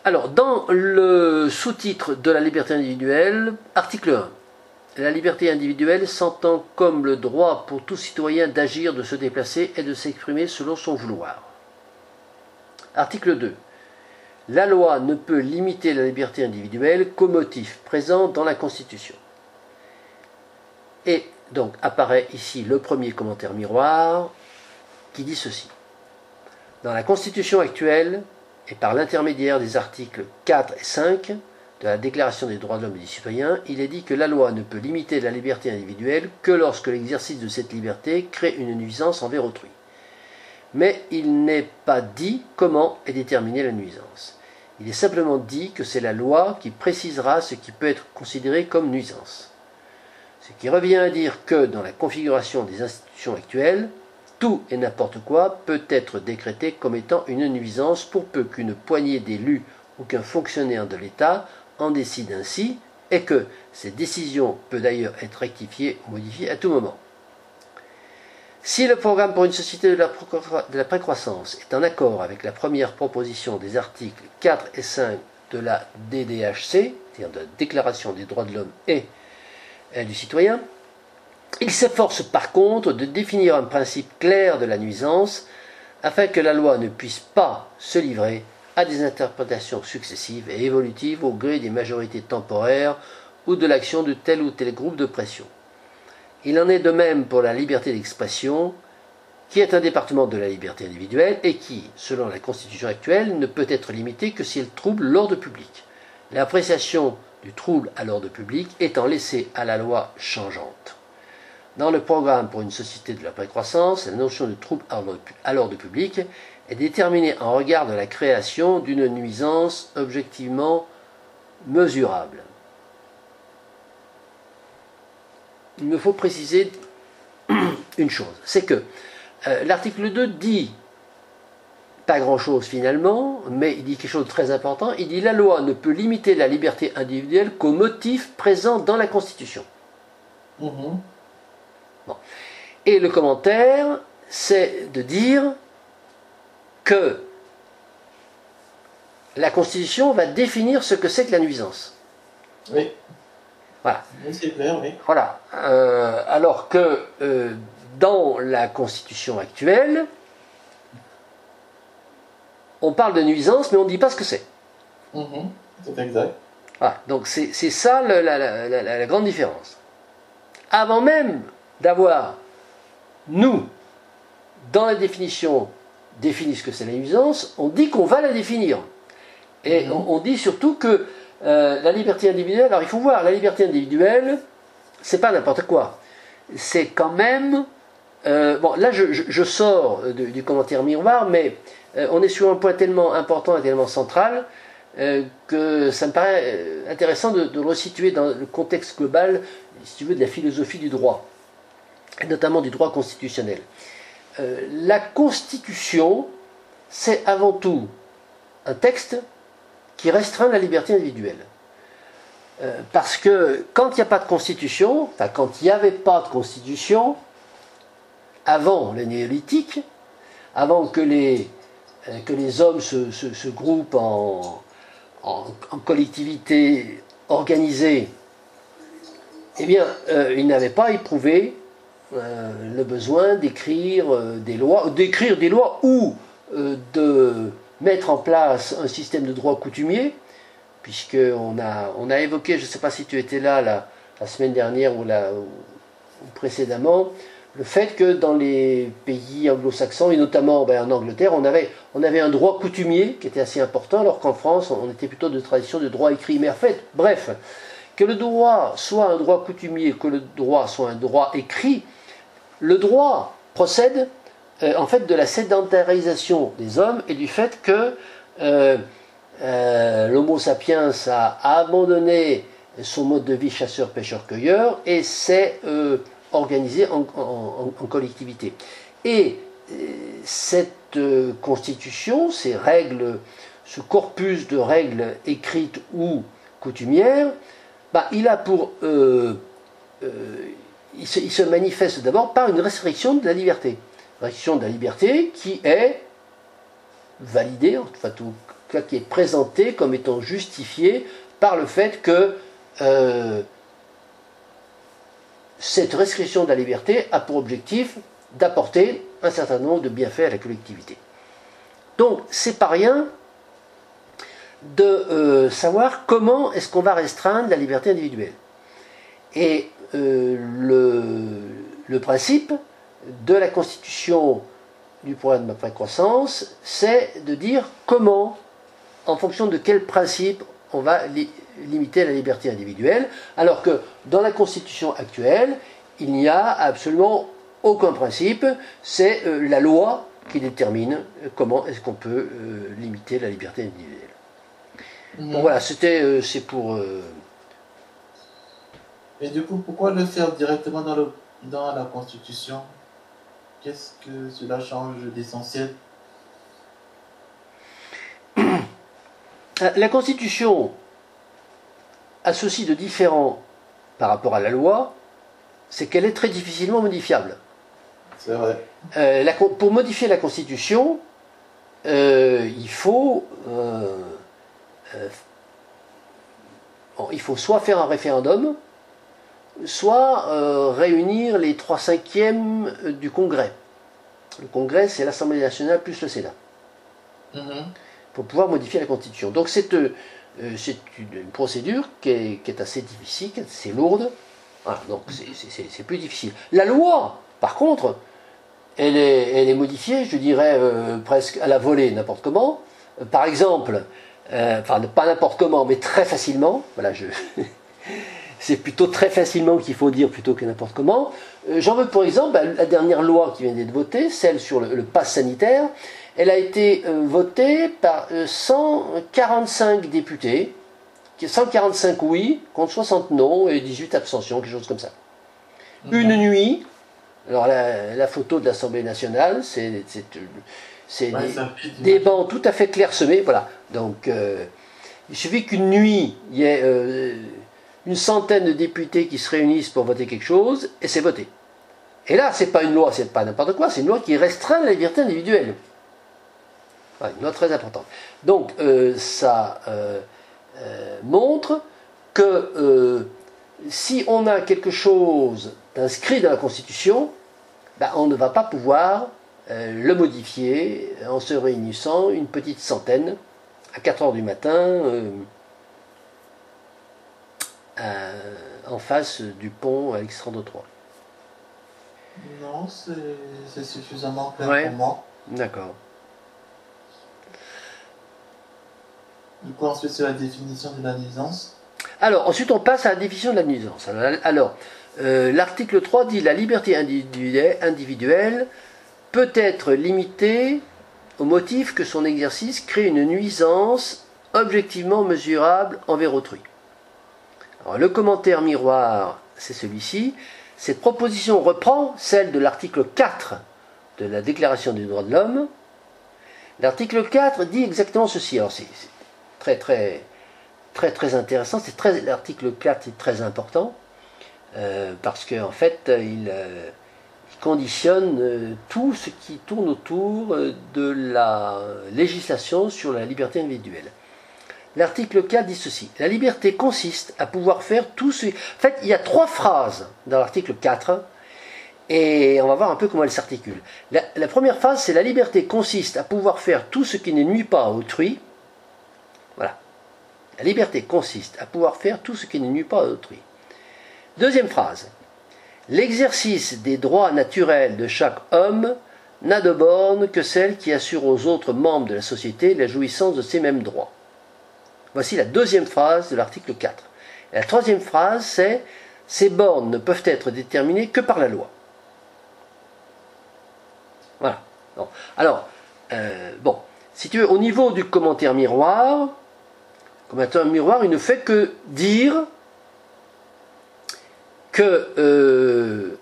Alors, dans le sous-titre de la liberté individuelle, article 1. La liberté individuelle s'entend comme le droit pour tout citoyen d'agir, de se déplacer et de s'exprimer selon son vouloir. Article 2. La loi ne peut limiter la liberté individuelle qu'au motif présent dans la Constitution. Et donc apparaît ici le premier commentaire miroir qui dit ceci. Dans la Constitution actuelle, et par l'intermédiaire des articles 4 et 5 de la Déclaration des droits de l'homme et du citoyen, il est dit que la loi ne peut limiter la liberté individuelle que lorsque l'exercice de cette liberté crée une nuisance envers autrui. Mais il n'est pas dit comment est déterminée la nuisance. Il est simplement dit que c'est la loi qui précisera ce qui peut être considéré comme nuisance. Ce qui revient à dire que dans la configuration des institutions actuelles, tout et n'importe quoi peut être décrété comme étant une nuisance pour peu qu'une poignée d'élus ou qu'un fonctionnaire de l'État en décide ainsi, et que cette décision peut d'ailleurs être rectifiée ou modifiée à tout moment. Si le programme pour une société de la précroissance est en accord avec la première proposition des articles 4 et 5 de la DDHC, c'est-à-dire de la Déclaration des droits de l'homme et du citoyen, il s'efforce par contre de définir un principe clair de la nuisance afin que la loi ne puisse pas se livrer à des interprétations successives et évolutives au gré des majorités temporaires ou de l'action de tel ou tel groupe de pression. Il en est de même pour la liberté d'expression, qui est un département de la liberté individuelle et qui, selon la Constitution actuelle, ne peut être limitée que si elle trouble l'ordre public. L'appréciation du trouble à l'ordre public étant laissée à la loi changeante. Dans le programme pour une société de la précroissance, la notion de trouble à l'ordre public est déterminée en regard de la création d'une nuisance objectivement mesurable. Il me faut préciser une chose, c'est que l'article 2 dit pas grand-chose finalement, mais il dit quelque chose de très important, il dit la loi ne peut limiter la liberté individuelle qu'au motif présent dans la Constitution. Bon. Et le commentaire, c'est de dire que la Constitution va définir ce que c'est que la nuisance. Oui. Voilà. C'est clair, oui. Voilà. Alors que dans la Constitution actuelle, on parle de nuisance, mais on ne dit pas ce que c'est. C'est exact. Voilà. Donc c'est ça la grande différence. Avant même d'avoir, nous, dans la définition, défini ce que c'est la nuisance, on dit qu'on va la définir. Et on dit surtout que la liberté individuelle, alors il faut voir, la liberté individuelle, c'est pas n'importe quoi. C'est quand même... bon, là je sors du commentaire miroir, mais on est sur un point tellement important et tellement central que ça me paraît intéressant de resituer dans le contexte global, si tu veux, de la philosophie du droit, et notamment du droit constitutionnel. La Constitution, c'est avant tout un texte qui restreint la liberté individuelle. Parce que quand il n'y a pas de Constitution, enfin quand il n'y avait pas de Constitution, avant le néolithique, avant que les hommes se groupent en collectivités organisées, eh bien, ils n'avaient pas éprouvé le besoin d'écrire des lois ou de mettre en place un système de droit coutumier, puisqu'on a évoqué, je ne sais pas si tu étais là la semaine dernière ou précédemment, le fait que dans les pays anglo-saxons, et notamment en Angleterre, on avait un droit coutumier qui était assez important, alors qu'en France, on était plutôt de tradition de droit écrit. Mais en fait, bref, que le droit soit un droit coutumier, que le droit soit un droit écrit, le droit procède en fait de la sédentarisation des hommes et du fait que l'homo sapiens a abandonné son mode de vie chasseur-pêcheur-cueilleur et s'est organisé en collectivité. Et cette constitution, ces règles, ce corpus de règles écrites ou coutumières, il a pour... il se manifeste d'abord par une restriction de la liberté. Restriction de la liberté qui est validée, enfin, qui est présenté comme étant justifié par le fait que cette restriction de la liberté a pour objectif d'apporter un certain nombre de bienfaits à la collectivité. Donc, c'est pas rien de savoir comment est-ce qu'on va restreindre la liberté individuelle. Et le principe de la constitution du programme d'après croissance, c'est de dire comment, en fonction de quel principe, on va limiter la liberté individuelle, alors que dans la constitution actuelle, il n'y a absolument aucun principe, c'est la loi qui détermine comment est-ce qu'on peut limiter la liberté individuelle. Donc voilà, c'est pour... Et du coup, pourquoi le faire directement dans la Constitution? Qu'est-ce que cela change d'essentiel? La Constitution a ceci de différent par rapport à la loi, c'est qu'elle est très difficilement modifiable. C'est vrai. Pour modifier la Constitution, il faut soit faire un référendum, soit réunir les 3/5 du Congrès. Le Congrès, c'est l'Assemblée nationale plus le Sénat. Pour pouvoir modifier la Constitution. Donc c'est une procédure qui est assez difficile, qui est assez lourde. Voilà, donc c'est plus difficile. La loi, par contre, elle est modifiée, je dirais, presque à la volée, n'importe comment. Par exemple, enfin pas n'importe comment, mais très facilement. Voilà, c'est plutôt très facilement qu'il faut dire plutôt que n'importe comment. J'en veux pour exemple la dernière loi qui vient d'être votée, celle sur le pass sanitaire. Elle a été votée par 145 députés, 145 oui, contre 60 non et 18 abstentions, quelque chose comme ça. Une nuit, alors la photo de l'Assemblée nationale, c'est des bancs tout à fait clairsemés, voilà. Donc il suffit qu'une nuit, il y ait une centaine de députés qui se réunissent pour voter quelque chose, et c'est voté. Et là, c'est pas une loi, c'est pas n'importe quoi, c'est une loi qui restreint la liberté individuelle. Une loi très importante. Donc, ça montre que si on a quelque chose d'inscrit dans la Constitution, ben, on ne va pas pouvoir le modifier en se réunissant une petite centaine à 4 heures du matin en face du pont Alexandre III. Non, c'est suffisamment clair pour moi. D'accord. Du coup, ensuite, c'est la définition de la nuisance. Alors, ensuite, on passe à la définition de la nuisance. Alors, l'article 3 dit « La liberté individuelle peut être limitée au motif que son exercice crée une nuisance objectivement mesurable envers autrui. » Alors, le commentaire miroir, c'est celui-ci. Cette proposition reprend celle de l'article 4 de la Déclaration des droits de l'homme. L'article 4 dit exactement ceci. Alors, c'est très intéressant. L'article 4 est très important parce qu'en fait, il conditionne tout ce qui tourne autour de la législation sur la liberté individuelle. L'article 4 dit ceci. La liberté consiste à pouvoir faire tout ce... En fait, il y a 3 phrases dans l'article 4 et on va voir un peu comment elles s'articulent. La première phrase, c'est la liberté consiste à pouvoir faire tout ce qui ne nuit pas à autrui. Voilà. La liberté consiste à pouvoir faire tout ce qui ne nuit pas à autrui. Deuxième phrase. L'exercice des droits naturels de chaque homme n'a de borne que celle qui assure aux autres membres de la société la jouissance de ces mêmes droits. Voici la deuxième phrase de l'article 4. Et la troisième phrase, c'est « Ces bornes ne peuvent être déterminées que par la loi ». Voilà. Bon. Alors, bon, si tu veux, au niveau du commentaire miroir, il ne fait que dire que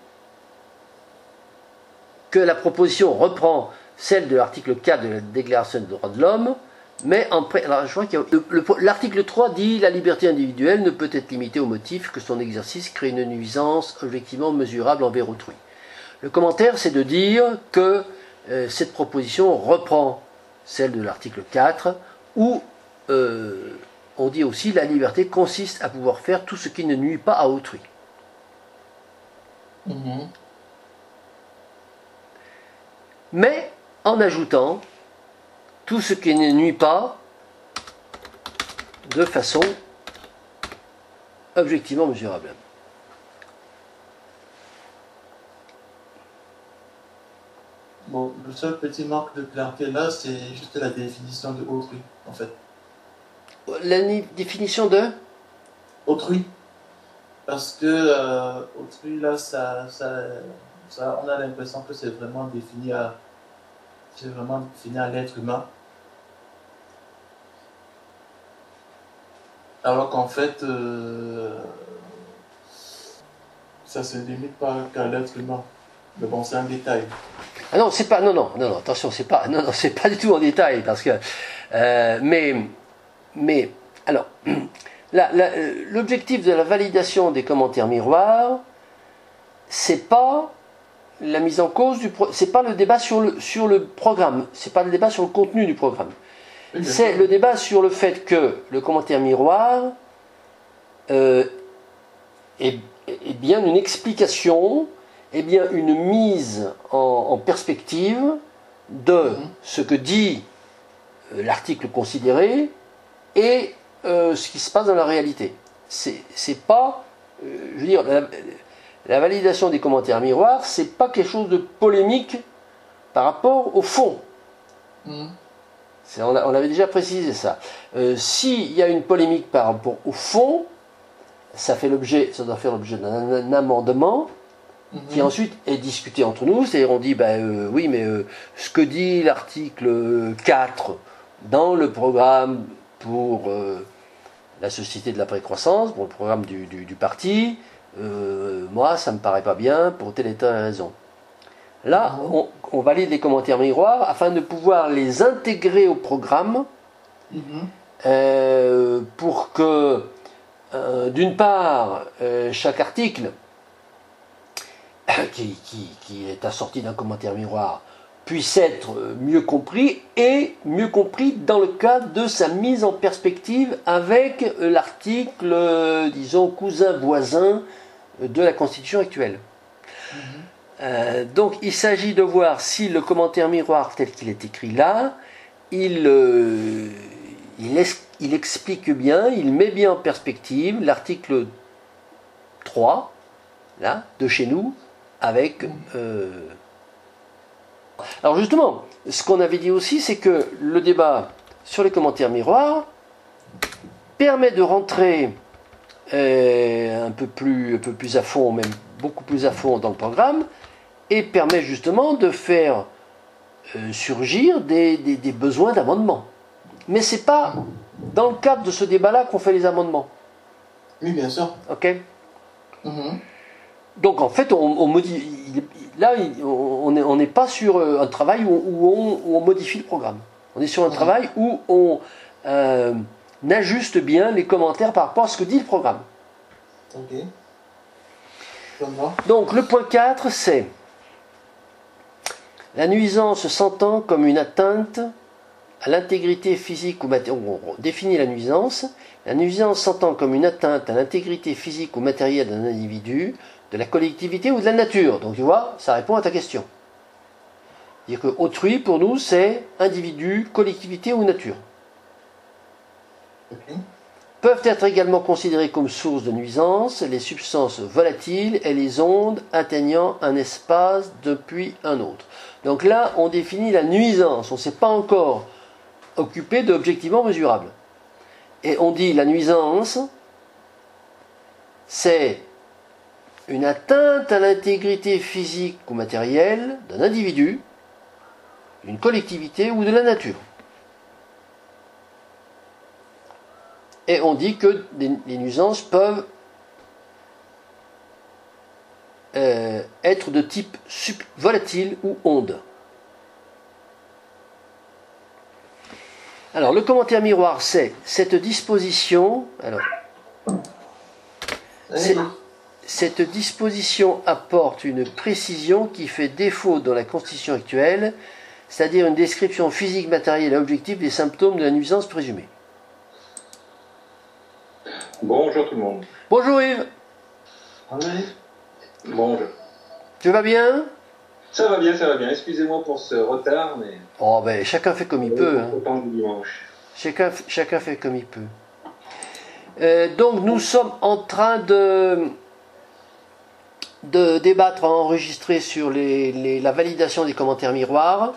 la proposition reprend celle de l'article 4 de la Déclaration des droits de l'homme, mais alors je crois qu'il l'article 3 dit la liberté individuelle ne peut être limitée au motif que son exercice crée une nuisance objectivement mesurable envers autrui. Le commentaire, c'est de dire que cette proposition reprend celle de l'article 4 Ou on dit aussi la liberté consiste à pouvoir faire tout ce qui ne nuit pas à autrui. Mhm. Mais en ajoutant tout ce qui ne nuit pas de façon objectivement mesurable. Bon, le seul petit manque de clarté là, c'est juste la définition de autrui, en fait. La définition de Autrui. Parce que autrui, là, on a l'impression que c'est vraiment défini à l'être humain. Alors qu'en fait, ça se limite pas qu'à l'être humain. Mais bon, c'est un détail. Ah non, c'est pas. Non, attention, c'est pas. Non, c'est pas du tout en détail, parce que. Mais alors, l'objectif de la validation des commentaires miroirs, c'est pas la mise en cause c'est pas le débat sur le programme, c'est pas le débat sur le contenu du programme. Oui, C'est le débat sur le fait que le commentaire miroir est bien une explication, est bien une mise en perspective de ce que dit l'article considéré et ce qui se passe dans la réalité. C'est pas, je veux dire, la validation des commentaires miroirs, c'est pas quelque chose de polémique par rapport au fond. On avait déjà précisé ça. S'il y a une polémique par rapport au fond, ça doit faire l'objet d'un amendement qui ensuite est discuté entre nous. C'est-à-dire on dit, oui, mais ce que dit l'article 4 dans le programme pour la société de la précroissance, pour le programme du parti, moi, ça ne me paraît pas bien pour telle et telle raison. Là, on valide les commentaires miroirs afin de pouvoir les intégrer au programme pour que, d'une part, chaque article qui est assorti d'un commentaire miroir puisse être mieux compris et mieux compris dans le cadre de sa mise en perspective avec l'article, disons, cousin voisin de la Constitution actuelle. Donc il s'agit de voir si le commentaire miroir tel qu'il est écrit là, il explique bien, il met bien en perspective l'article 3 là, de chez nous avec... Alors justement, ce qu'on avait dit aussi, c'est que le débat sur les commentaires miroirs permet de rentrer un peu plus à fond, même beaucoup plus à fond dans le programme, et permet justement de faire surgir des besoins d'amendement. Mais c'est pas dans le cadre de ce débat-là qu'on fait les amendements. Oui, bien sûr. Ok. Donc en fait, on modifie. Là, on n'est pas sur un travail où on modifie le programme. On est sur un travail où on ajuste bien les commentaires par rapport à ce que dit le programme. Ok. Donc le point 4, c'est la nuisance s'entend comme une atteinte à l'intégrité physique ou matérielle. On définit la nuisance. La nuisance s'entend comme une atteinte à l'intégrité physique ou matérielle d'un individu, de la collectivité ou de la nature. Donc tu vois, ça répond à ta question. C'est-à-dire que autrui, pour nous, c'est individu, collectivité ou nature. Peuvent être également considérées comme source de nuisance les substances volatiles et les ondes atteignant un espace depuis un autre. Donc là, on définit la nuisance. On ne s'est pas encore occupé d'objectivement mesurable. Et on dit la nuisance, c'est une atteinte à l'intégrité physique ou matérielle d'un individu, d'une collectivité ou de la nature. Et on dit que les nuisances peuvent être de type volatile ou onde. Alors, le commentaire miroir, c'est cette disposition. Alors, cette disposition apporte une précision qui fait défaut dans la Constitution actuelle. c'est-à-dire une description physique, matérielle et objective des symptômes de la nuisance présumée. Bonjour tout le monde. Bonjour Yves. Oui. Bonjour. Tu vas bien? Ça va bien, ça va bien. Excusez-moi pour ce retard, mais... Oh ben chacun fait comme il peut. Hein. Autant du dimanche. Chacun fait comme il peut. Donc nous sommes en train de débattre, enregistrer sur la validation des commentaires miroirs.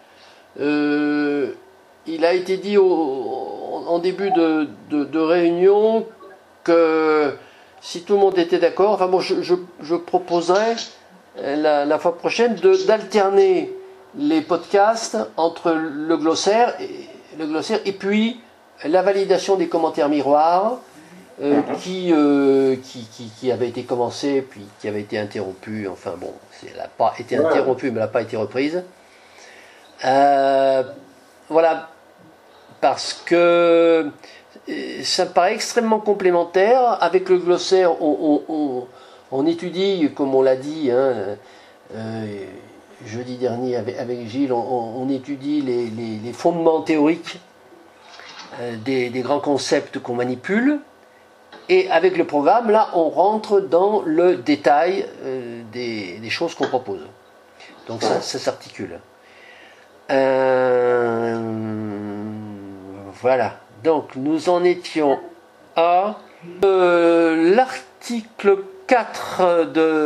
Il a été dit en début de réunion que si tout le monde était d'accord, enfin bon, je proposerais la fois prochaine d'alterner les podcasts entre le glossaire et puis la validation des commentaires miroirs qui avait été commencée puis qui avait été interrompue. Enfin bon, elle n'a pas été interrompue mais elle n'a pas été reprise. Voilà, parce que ça me paraît extrêmement complémentaire. Avec le glossaire, on étudie, comme on l'a dit jeudi dernier avec Gilles, on étudie les fondements théoriques des grands concepts qu'on manipule. Et avec le programme, là, on rentre dans le détail des choses qu'on propose. Donc ça s'articule. Voilà. Donc nous en étions à l'article 4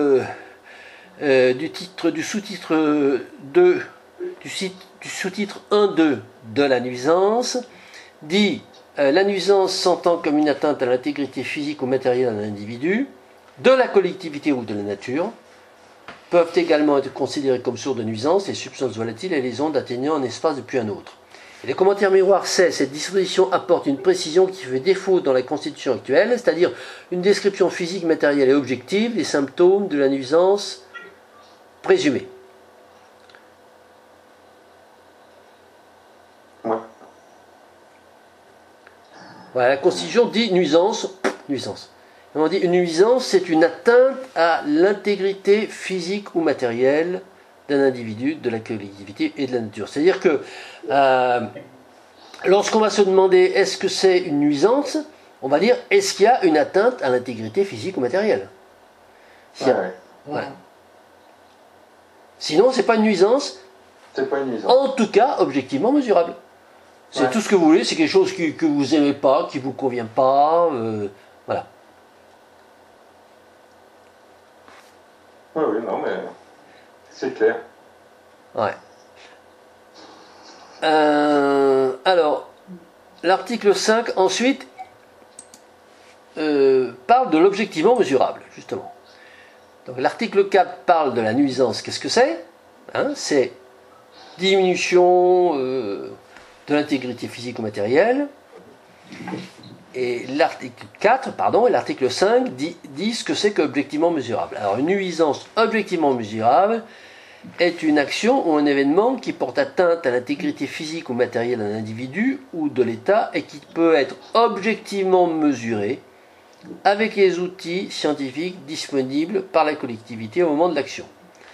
du sous-titre 2 du sous-titre 1.2 de la nuisance dit la nuisance s'entend comme une atteinte à l'intégrité physique ou matérielle d'un individu, de la collectivité ou de la nature. Peuvent également être considérées comme sources de nuisance les substances volatiles et les ondes atteignant un espace depuis un autre. Et les commentaires miroirs, cette disposition apporte une précision qui fait défaut dans la constitution actuelle, c'est-à-dire une description physique, matérielle et objective des symptômes de la nuisance présumée. Ouais. Voilà, la constitution dit nuisance. On dit une nuisance, c'est une atteinte à l'intégrité physique ou matérielle d'un individu, de la collectivité et de la nature. C'est-à-dire que lorsqu'on va se demander est-ce que c'est une nuisance, on va dire est-ce qu'il y a une atteinte à l'intégrité physique ou matérielle. Voilà. Sinon, c'est pas une nuisance. C'est pas une nuisance. En tout cas, objectivement mesurable. C'est tout ce que vous voulez, c'est quelque chose que vous n'aimez pas, qui ne vous convient pas. Voilà. Oui, non, mais c'est clair. Ouais. Alors, l'article 5, ensuite, parle de l'objectivement mesurable, justement. Donc, l'article 4 parle de la nuisance. Qu'est-ce que c'est ? C'est diminution de l'intégrité physique ou matérielle. Et l'article 4, et l'article 5 dit ce que c'est qu'objectivement mesurable. Alors, une nuisance objectivement mesurable est une action ou un événement qui porte atteinte à l'intégrité physique ou matérielle d'un individu ou de l'État et qui peut être objectivement mesuré avec les outils scientifiques disponibles par la collectivité au moment de l'action.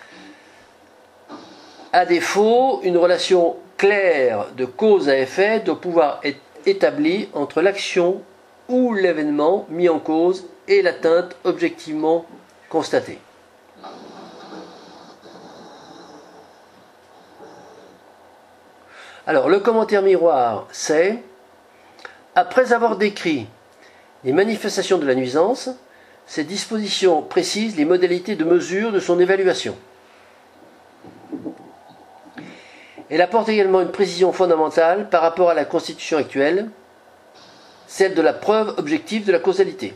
À défaut, une relation claire de cause à effet doit pouvoir être établie entre l'action ou l'événement mis en cause et l'atteinte objectivement constatée. Alors, le commentaire miroir, c'est après avoir décrit les manifestations de la nuisance, ces dispositions précisent les modalités de mesure de son évaluation. Elle apporte également une précision fondamentale par rapport à la constitution actuelle, celle de la preuve objective de la causalité.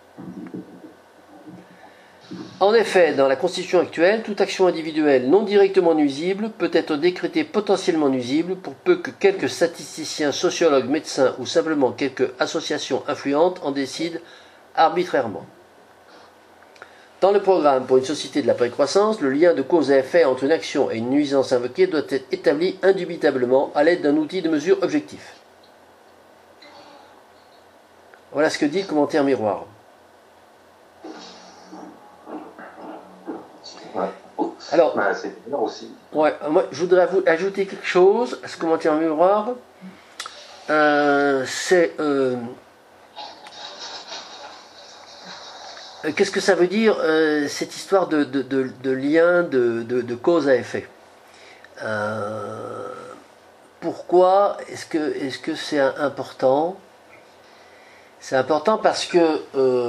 En effet, dans la constitution actuelle, toute action individuelle non directement nuisible peut être décrétée potentiellement nuisible pour peu que quelques statisticiens, sociologues, médecins ou simplement quelques associations influentes en décident arbitrairement. Dans le programme pour une société de la précroissance, le lien de cause à effet entre une action et une nuisance invoquée doit être établi indubitablement à l'aide d'un outil de mesure objectif. Voilà ce que dit le commentaire miroir. Alors, Bah, c'est bien aussi. ouais, moi, je voudrais ajouter quelque chose à ce commentaire miroir. Qu'est-ce que ça veut dire, cette histoire de lien de cause à effet? Pourquoi est-ce que c'est important? C'est important parce que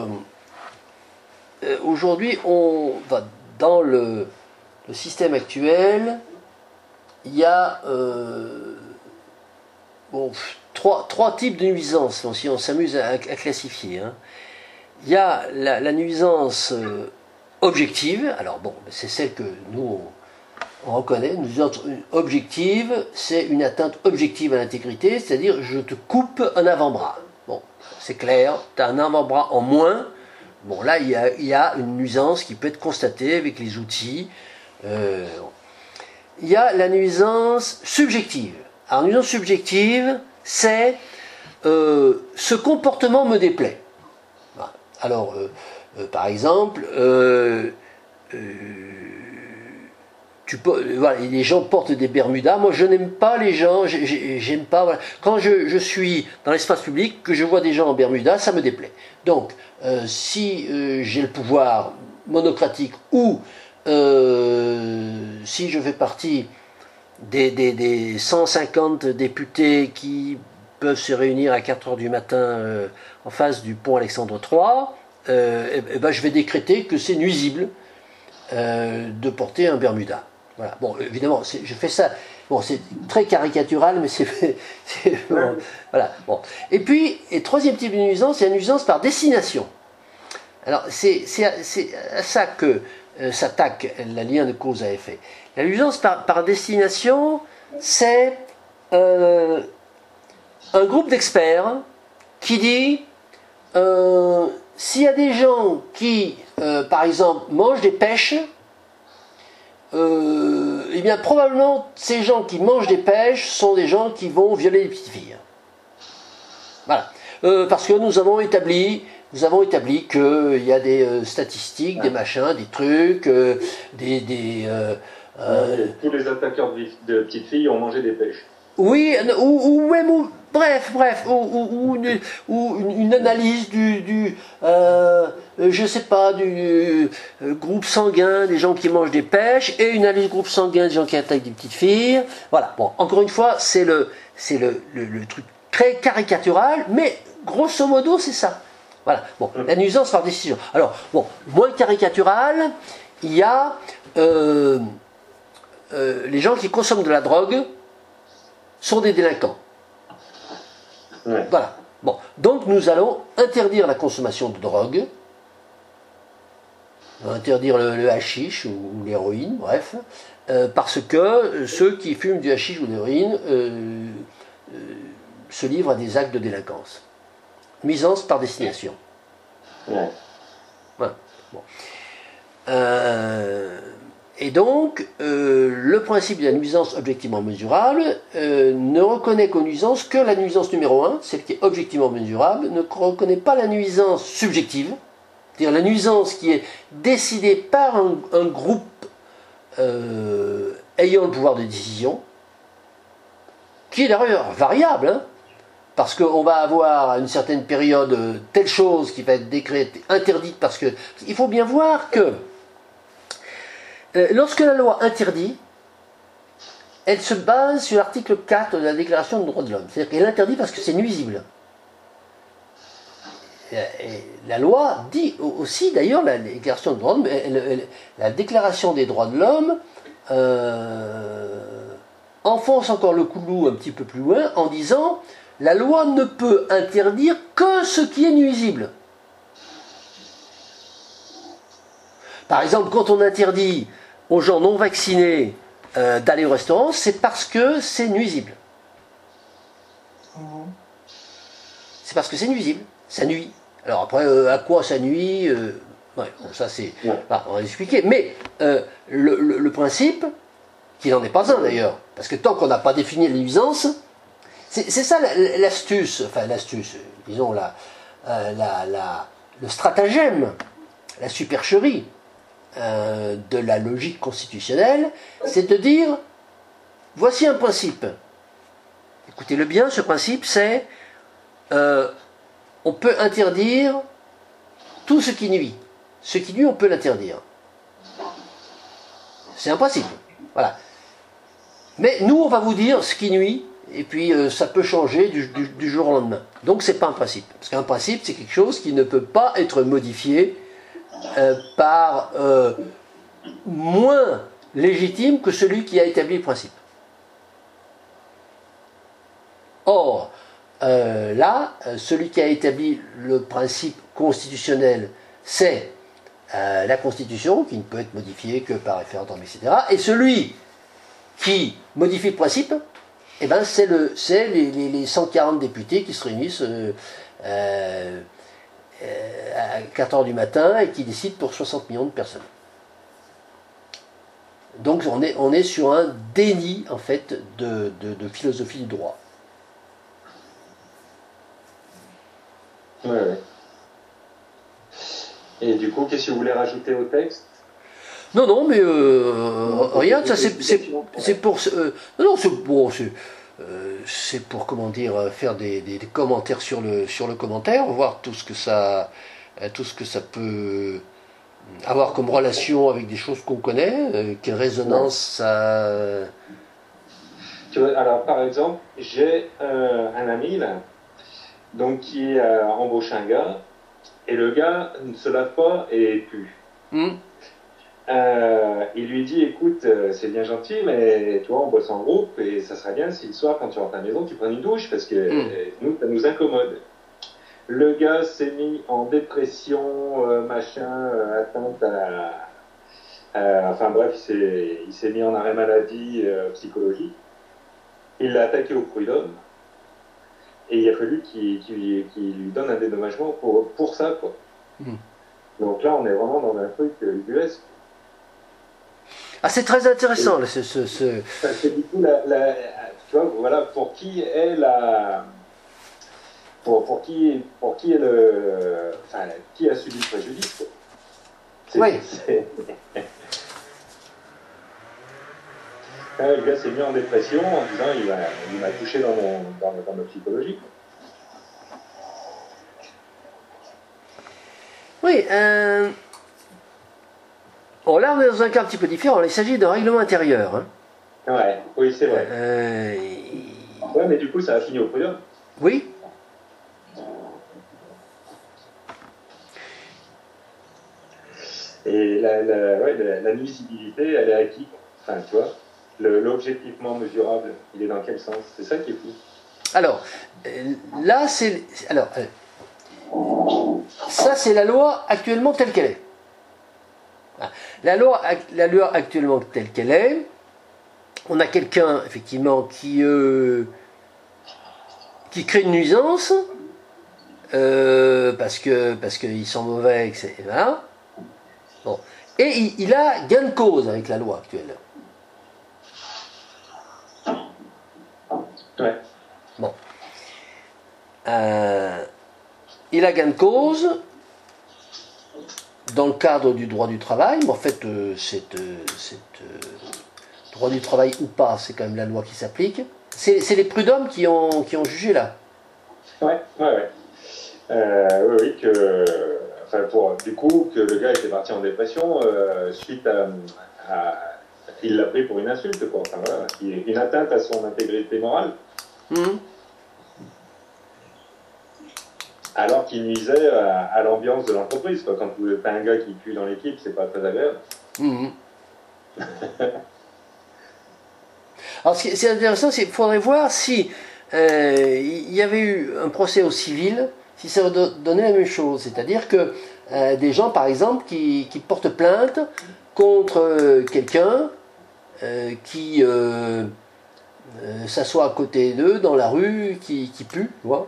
aujourd'hui, dans le système actuel, il y a trois types de nuisances, si on s'amuse à classifier. Hein. Il y a la nuisance objective, alors bon, c'est celle que nous on reconnaît. Une nuisance objective, c'est une atteinte objective à l'intégrité, c'est-à-dire je te coupe un avant-bras. Bon, c'est clair, tu as un avant-bras en moins. Bon, là, il y a une nuisance qui peut être constatée avec les outils. Il y a la nuisance subjective. Alors, nuisance subjective, c'est ce comportement me déplaît. Alors, par exemple, voilà, les gens portent des Bermudas. Moi, je n'aime pas les gens. J'aime pas. Voilà. Quand je suis dans l'espace public, que je vois des gens en Bermuda, ça me déplaît. Donc, si j'ai le pouvoir monocratique ou si je fais partie des 150 députés qui peuvent se réunir à 4 heures du matin en face du pont Alexandre III, je vais décréter que c'est nuisible de porter un Bermuda. Voilà. Bon, évidemment, je fais ça. Bon, c'est très caricatural, mais c'est bon, voilà. Bon. Et puis, troisième type de nuisance, c'est la nuisance par destination. Alors, c'est à ça que s'attaque le lien de cause à effet. La nuisance par destination, c'est un groupe d'experts qui dit s'il y a des gens qui, par exemple, mangent des pêches, eh bien probablement ces gens qui mangent des pêches sont des gens qui vont violer les petites filles. Voilà. Parce que nous avons établi qu'il y a des statistiques, des machins, des trucs, tous les attaqueurs de petites filles ont mangé des pêches. Oui, ou même, bref, ou une analyse je sais pas, du groupe sanguin des gens qui mangent des pêches, et une analyse du groupe sanguin des gens qui attaquent des petites filles. Voilà, bon, encore une fois, c'est le truc très caricatural, mais grosso modo, c'est ça. Voilà, bon, la nuisance par décision. Alors, bon, moins caricatural, il y a les gens qui consomment de la drogue sont des délinquants. Ouais. Voilà. Bon, donc nous allons interdire la consommation de drogue, interdire le hashish ou l'héroïne, bref, parce que ceux qui fument du hashish ou de l'héroïne se livrent à des actes de délinquance. Nuisance par destination. Ouais. Voilà. Bon. Et donc, le principe de la nuisance objectivement mesurable ne reconnaît qu'aux nuisances que la nuisance numéro 1, celle qui est objectivement mesurable, ne reconnaît pas la nuisance subjective, c'est-à-dire la nuisance qui est décidée par un groupe ayant le pouvoir de décision, qui est d'ailleurs variable, hein, parce qu'on va avoir à une certaine période telle chose qui va être décrétée, interdite, parce que il faut bien voir que lorsque la loi interdit, elle se base sur l'article 4 de la Déclaration des droits de l'homme. C'est-à-dire qu'elle interdit parce que c'est nuisible. Et la loi dit aussi, d'ailleurs, la Déclaration des droits de l'homme, la Déclaration des droits de l'homme enfonce encore le clou un petit peu plus loin en disant la loi ne peut interdire que ce qui est nuisible. Par exemple, quand on interdit aux gens non vaccinés d'aller au restaurant, c'est parce que c'est nuisible. C'est parce que c'est nuisible, ça nuit. Alors après, à quoi ça nuit ouais, bon, ça c'est... Voilà, on va expliquer. Mais le principe, qui n'en est pas un d'ailleurs, parce que tant qu'on n'a pas défini la nuisance, c'est ça l'astuce, enfin l'astuce, disons le stratagème, la supercherie. de la logique constitutionnelle, c'est de dire, voici un principe. Écoutez-le bien, ce principe, c'est on peut interdire tout ce qui nuit. Ce qui nuit, on peut l'interdire. C'est un principe. Voilà. Mais nous, on va vous dire ce qui nuit, et puis ça peut changer du jour au lendemain. Donc, c'est pas un principe. Parce qu'un principe, c'est quelque chose qui ne peut pas être modifié par moins légitime que celui qui a établi le principe. Or, là, celui qui a établi le principe constitutionnel, c'est la Constitution, qui ne peut être modifiée que par référendum, etc. Et celui qui modifie le principe, eh ben, c'est les 140 députés qui se réunissent à 4 heures du matin et qui décident pour 60 millions de personnes. Donc on est sur un déni, en fait, de philosophie du droit. Ouais, ouais. Et du coup, qu'est-ce que vous voulez rajouter au texte? Non, mais regarde, ça c'est pour... non, c'est pour, comment dire, faire des commentaires sur le commentaire, voir tout ce que ça peut avoir comme relation avec des choses qu'on connaît, quelle résonance ça... Tu vois, alors, par exemple, j'ai un ami, là, donc, qui embauche un gars, et le gars ne se lave pas et pue. Il lui dit, écoute, c'est bien gentil, mais toi, on bosse en groupe, et ça serait bien si le soir, quand tu rentres à la maison, tu prennes une douche, parce que nous, ça nous incommode. Le gars s'est mis en dépression, atteinte enfin bref, il s'est mis en arrêt maladie psychologique. Il l'a attaqué au prud'homme, et il a fallu qu'il lui donne un dédommagement pour ça, quoi. Donc là, on est vraiment dans un truc US. Ah, c'est très intéressant, là, Parce que du coup, tu vois, voilà, pour qui est le... Enfin, qui a subi le préjudice, quoi. Oui. Le gars s'est mis en dépression en disant il m'a touché dans ma psychologie. Oui. Bon, là, on est dans un cas un petit peu différent. Il s'agit d'un règlement intérieur. Hein. Ouais, oui, c'est vrai. Ouais, mais du coup, ça a fini au prud'homme. Oui. Et la nuisibilité, elle est à qui? Enfin, tu vois, l'objectivement mesurable, il est dans quel sens? C'est ça qui est fou. Alors, là, ça, c'est la loi actuellement telle qu'elle est. La loi actuellement telle qu'elle est, on a quelqu'un, effectivement, qui crée une nuisance, parce qu'ils sont mauvais, etc. Bon. Et il a gain de cause avec la loi actuelle. Ouais. Bon. Il a gain de cause dans le cadre du droit du travail, mais en fait, droit du travail ou pas, c'est quand même la loi qui s'applique. C'est les prud'hommes qui ont jugé là. Ouais. Oui, du coup, que le gars était parti en dépression suite il l'a pris pour une insulte, quoi. Enfin, voilà, une atteinte à son intégrité morale. Alors qu'il nuisait à l'ambiance de l'entreprise, quoi. Quand t'as un gars qui pue dans l'équipe, c'est pas très agréable. Alors, ce qui est intéressant, c'est qu'il faudrait voir si il y avait eu un procès au civil, si ça donnait la même chose. C'est-à-dire que des gens, par exemple, qui portent plainte contre quelqu'un qui s'assoit à côté d'eux dans la rue, qui pue, tu vois,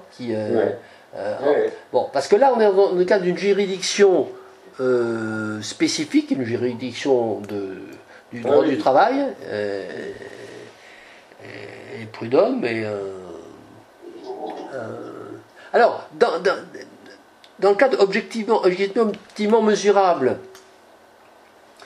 bon, parce que là, on est dans le cadre d'une juridiction spécifique, une juridiction du droit du travail, et prud'homme, alors, dans le cadre objectivement mesurable,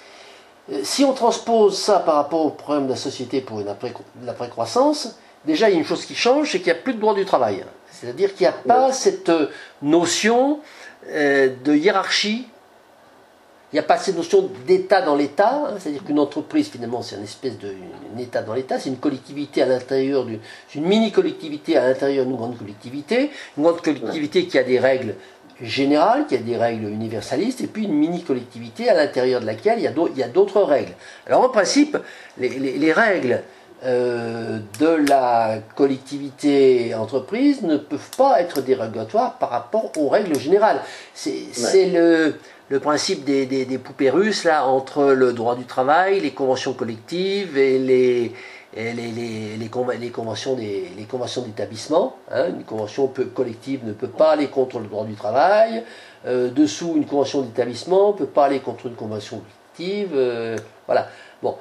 si on transpose ça par rapport au problème de la société pour l'après-croissance, déjà il y a une chose qui change, c'est qu'il n'y a plus de droit du travail. C'est-à-dire qu'il n'y a pas cette notion de hiérarchie, il n'y a pas cette notion d'État dans l'État, hein, c'est-à-dire qu'une entreprise finalement c'est une espèce d'État dans l'État, c'est une collectivité à l'intérieur une mini-collectivité à l'intérieur d'une grande collectivité qui a des règles générale, qui a des règles universalistes, et puis une mini-collectivité à l'intérieur de laquelle il y a d'autres règles. Alors en principe, les règles de la collectivité entreprise ne peuvent pas être dérogatoires par rapport aux règles générales. C'est le principe des poupées russes là, entre le droit du travail, les conventions collectives et les conventions d'établissement. Hein. Une convention collective ne peut pas aller contre le droit du travail. Dessous, une convention d'établissement ne peut pas aller contre une convention collective. Voilà. Bon.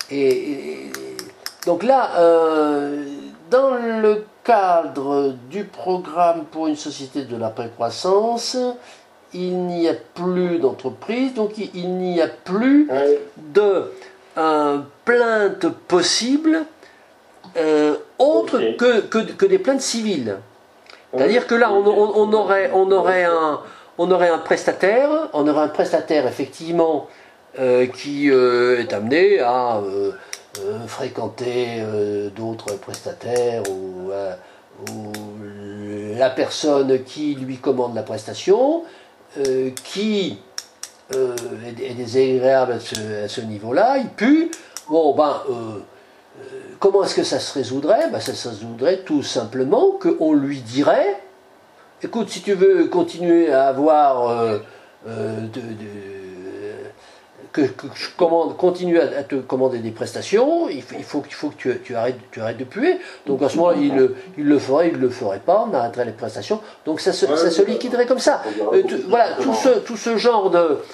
Donc là, dans le cadre du programme pour une société de l'après-croissance, il n'y a plus d'entreprise, donc il n'y a plus de plaintes possibles autres que des plaintes civiles. C'est-à-dire que là, on aurait un prestataire effectivement qui est amené à fréquenter d'autres prestataires ou la personne qui lui commande la prestation qui est désagréable à ce niveau-là, il pue. Bon, comment est-ce que ça se résoudrait? Ça se résoudrait tout simplement qu'on lui dirait, écoute, si tu veux continuer à avoir que je continue à te commander des prestations, il faut que tu arrêtes de puer. Donc à ce moment-là, il le ferait pas, on arrêterait les prestations. Donc ça se liquiderait comme ça. Voilà, tout ce genre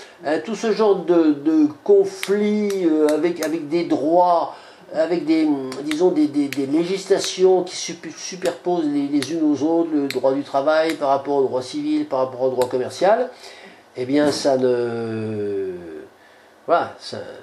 de conflit avec des droits, avec des législations qui superposent les unes aux autres, le droit du travail par rapport au droit civil, par rapport au droit commercial, eh bien ça ne... Voilà.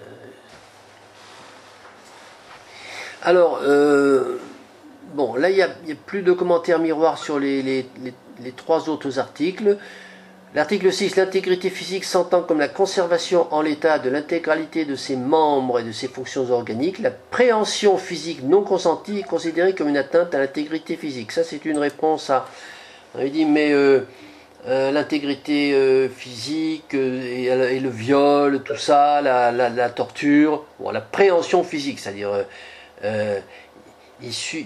Alors, bon, là, il n'y a plus de commentaires miroirs sur les trois autres articles. L'article 6, l'intégrité physique s'entend comme la conservation en l'état de l'intégralité de ses membres et de ses fonctions organiques. La préhension physique non consentie est considérée comme une atteinte à l'intégrité physique. Ça, c'est une réponse à... On avait dit, mais... l'intégrité physique et le viol, tout ça, la torture, bon, la préhension physique, c'est-à-dire il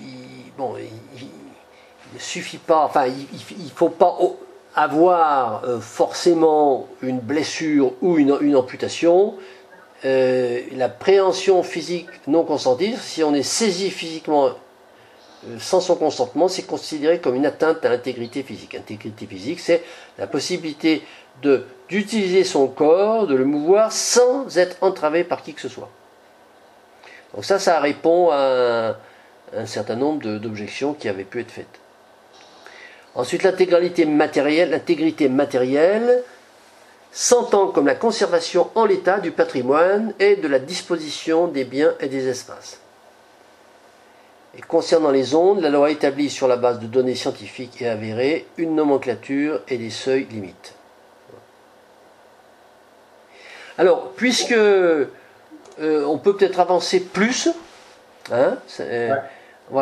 ne suffit pas, enfin il faut pas avoir forcément une blessure ou une amputation. La préhension physique non consentie, si on est saisi physiquement sans son consentement, c'est considéré comme une atteinte à l'intégrité physique. L'intégrité physique, c'est la possibilité d'utiliser son corps, de le mouvoir sans être entravé par qui que ce soit. Donc ça répond à un certain nombre d'objections qui avaient pu être faites. Ensuite, l'intégrité matérielle s'entend comme la conservation en l'état du patrimoine et de la disposition des biens et des espaces. Et concernant les ondes, la loi établit sur la base de données scientifiques et avérées une nomenclature et des seuils limites. Alors, puisque on peut peut-être avancer plus, hein,